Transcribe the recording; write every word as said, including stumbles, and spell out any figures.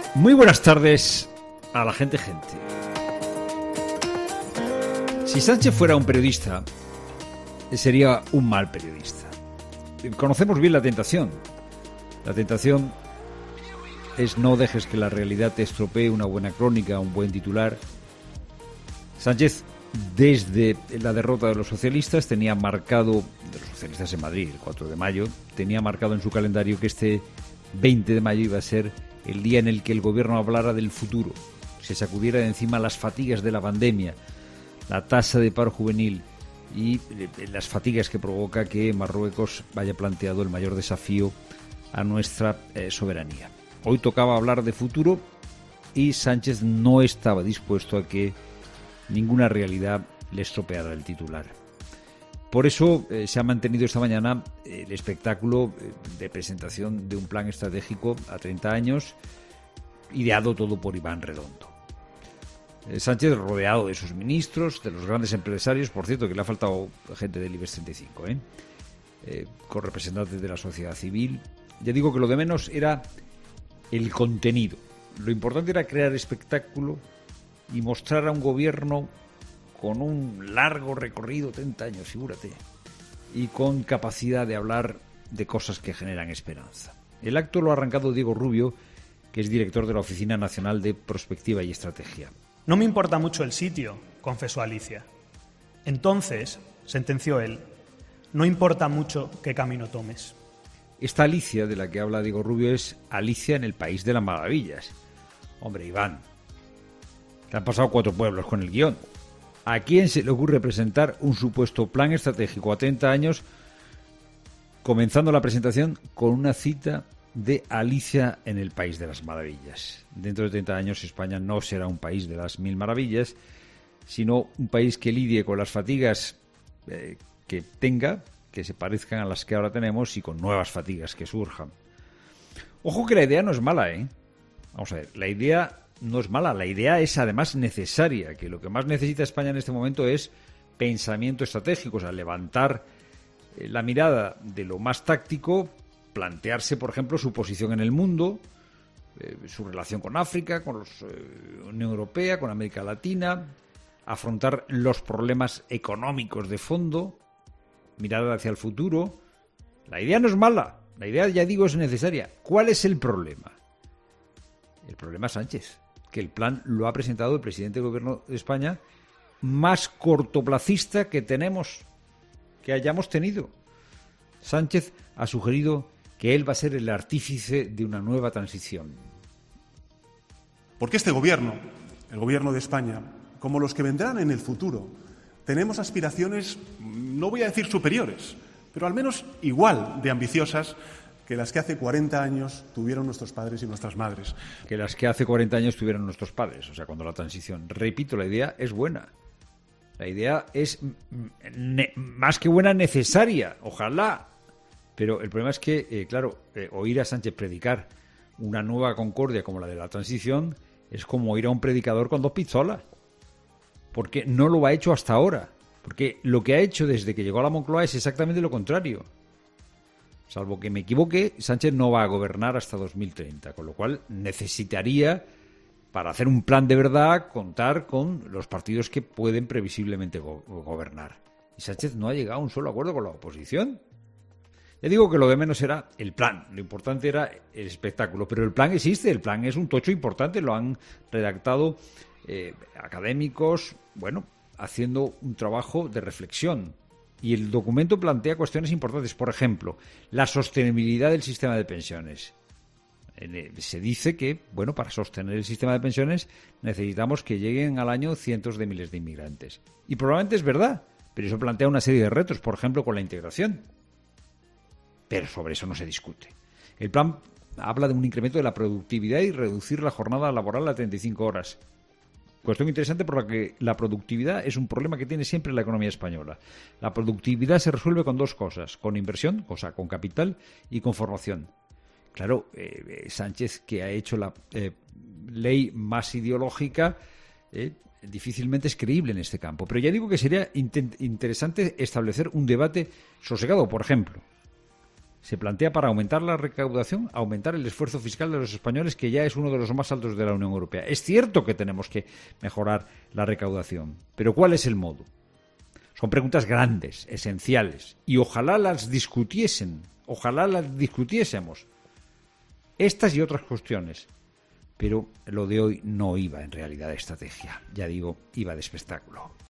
Muy buenas tardes a la gente gente. Si Sánchez fuera un periodista, sería un mal periodista. Conocemos bien la tentación. La tentación es no dejes que la realidad te estropee una buena crónica, un buen titular. Sánchez, desde la derrota de los socialistas, tenía marcado, de los socialistas en Madrid, el cuatro de mayo, tenía marcado en su calendario que este veinte de mayo iba a ser el día en el que el gobierno hablara del futuro, se sacudiera de encima las fatigas de la pandemia, la tasa de paro juvenil y las fatigas que provoca que Marruecos haya planteado el mayor desafío a nuestra eh, soberanía. Hoy tocaba hablar de futuro y Sánchez no estaba dispuesto a que ninguna realidad le estropeara el titular. Por eso eh, se ha mantenido esta mañana eh, el espectáculo eh, de presentación de un plan estratégico a treinta años, ideado todo por Iván Redondo. Eh, Sánchez rodeado de sus ministros, de los grandes empresarios, por cierto que le ha faltado gente del IBEX treinta y cinco, ¿eh? Eh, con representantes de la sociedad civil. Ya digo que lo de menos era el contenido. Lo importante era crear espectáculo y mostrar a un gobierno con un largo recorrido, treinta años, figúrate, y con capacidad de hablar de cosas que generan esperanza. El acto lo ha arrancado Diego Rubio, que es director de la Oficina Nacional de Prospectiva y Estrategia. No me importa mucho el sitio, confesó Alicia. Entonces, sentenció él, no importa mucho qué camino tomes. Esta Alicia de la que habla Diego Rubio es Alicia en el País de las Maravillas. Hombre, Iván, te han pasado cuatro pueblos con el guión. ¿A quién se le ocurre presentar un supuesto plan estratégico a treinta años, comenzando la presentación con una cita de Alicia en el País de las Maravillas? Dentro de treinta años España no será un país de las mil maravillas, sino un país que lidie con las fatigas eh, que tenga, que se parezcan a las que ahora tenemos y con nuevas fatigas que surjan. Ojo que la idea no es mala, ¿eh? Vamos a ver, la idea no es mala, la idea es además necesaria, que lo que más necesita España en este momento es pensamiento estratégico, o sea, levantar la mirada de lo más táctico, plantearse, por ejemplo, su posición en el mundo, eh, su relación con África, con la eh, Unión Europea, con América Latina, afrontar los problemas económicos de fondo, mirar hacia el futuro. La idea no es mala, la idea, ya digo, es necesaria. ¿Cuál es el problema? El problema es Sánchez, que el plan lo ha presentado el presidente del Gobierno de España más cortoplacista que tenemos, que hayamos tenido. Sánchez ha sugerido que él va a ser el artífice de una nueva transición. Porque este gobierno, el gobierno de España, como los que vendrán en el futuro, tenemos aspiraciones, no voy a decir superiores, pero al menos igual de ambiciosas que las que hace cuarenta años tuvieron nuestros padres y nuestras madres. Que las que hace cuarenta años tuvieron nuestros padres, o sea, cuando la transición. Repito, la idea es buena. La idea es ne- más que buena, necesaria. Ojalá. Pero el problema es que, eh, claro, eh, oír a Sánchez predicar una nueva concordia como la de la transición es como oír a un predicador con dos pistolas. Porque no lo ha hecho hasta ahora. Porque lo que ha hecho desde que llegó a la Moncloa es exactamente lo contrario. Salvo que me equivoque, Sánchez no va a gobernar hasta dos mil treinta, con lo cual necesitaría, para hacer un plan de verdad, contar con los partidos que pueden previsiblemente go- gobernar. Y Sánchez no ha llegado a un solo acuerdo con la oposición. Ya digo que lo de menos era el plan, lo importante era el espectáculo, pero el plan existe, el plan es un tocho importante, lo han redactado eh, académicos, bueno, haciendo un trabajo de reflexión. Y el documento plantea cuestiones importantes, por ejemplo, la sostenibilidad del sistema de pensiones. Se dice que, bueno, para sostener el sistema de pensiones necesitamos que lleguen al año cientos de miles de inmigrantes. Y probablemente es verdad, pero eso plantea una serie de retos, por ejemplo, con la integración. Pero sobre eso no se discute. El plan habla de un incremento de la productividad y reducir la jornada laboral a treinta y cinco horas. Cuestión interesante por la que la productividad es un problema que tiene siempre la economía española. La productividad se resuelve con dos cosas, con inversión, o sea, con capital, y con formación. Claro, eh, Sánchez, que ha hecho la eh, ley más ideológica, eh, difícilmente es creíble en este campo. Pero ya digo que sería intent- interesante establecer un debate sosegado. Por ejemplo, se plantea para aumentar la recaudación, aumentar el esfuerzo fiscal de los españoles, que ya es uno de los más altos de la Unión Europea. Es cierto que tenemos que mejorar la recaudación, pero ¿cuál es el modo? Son preguntas grandes, esenciales, y ojalá las discutiesen, ojalá las discutiésemos. Estas y otras cuestiones. Pero lo de hoy no iba en realidad de estrategia, ya digo, iba de espectáculo.